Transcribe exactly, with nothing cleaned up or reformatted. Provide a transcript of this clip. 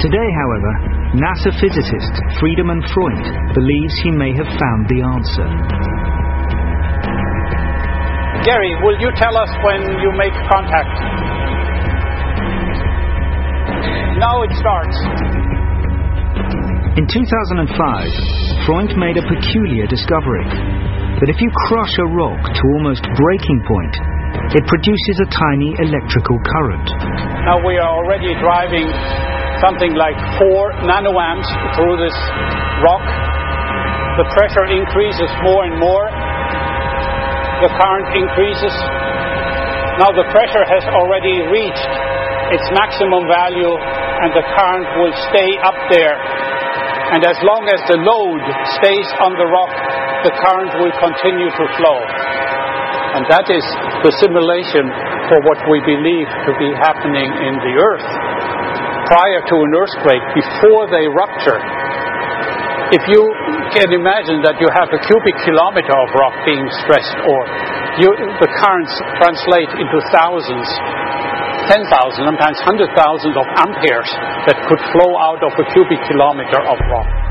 Today, however, NASA physicist Friedemann Freund believes he may have found the answer. Gary, will you tell us when you make contact? Now it starts. In two thousand five, Freund made a peculiar discovery: that if you crush a rock to almost breaking point, it produces a tiny electrical current. Now we are already driving something like four nanoamps through this rock. The pressure increases more and more. The current increases. Now the pressure has already reached its maximum value and the current will stay up there. And as long as the load stays on the rock, the current will continue to flow. And that is the simulation for what we believe to be happening in the Earth prior to an earthquake, before they rupture. If you can imagine that you have a cubic kilometer of rock being stressed, or you, the currents translate into thousands, ten thousand, sometimes one hundred thousand of amperes that could flow out of a cubic kilometer of rock.